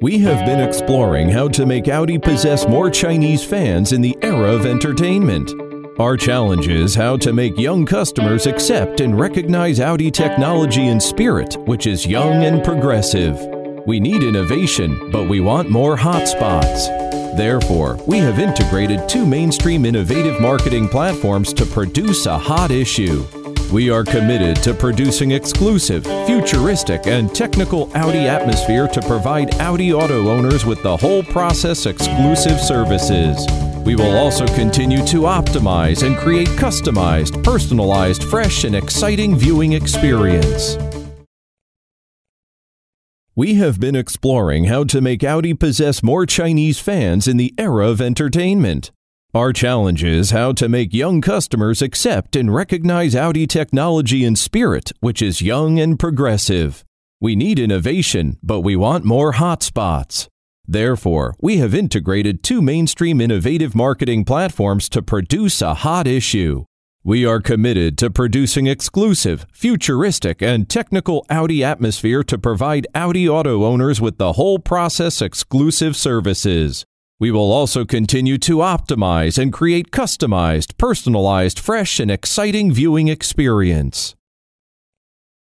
We have been exploring how to make Audi possess more Chinese fans in the era of entertainment. Our challenge is how to make young customers accept and recognize Audi technology and spirit, which is young and progressive. We need innovation, but we want more hotspots. Therefore, we have integrated two mainstream innovative marketing platforms to produce a hot issue. We are committed to producing exclusive, futuristic, and technical Audi atmosphere to provide Audi auto owners with the whole process exclusive services. We will also continue to optimize and create customized, personalized, fresh, and exciting viewing experience. We have been exploring how to make Audi possess more Chinese fans in the era of entertainment. Our challenge is how to make young customers accept and recognize Audi technology and spirit, which is young and progressive. We need innovation, but we want more hotspots. Therefore, we have integrated two mainstream innovative marketing platforms to produce a hot issue. We are committed to producing exclusive, futuristic, and technical Audi atmosphere to provide Audi auto owners with the whole process exclusive services. We will also continue to optimize and create customized, personalized, fresh, and exciting viewing experience.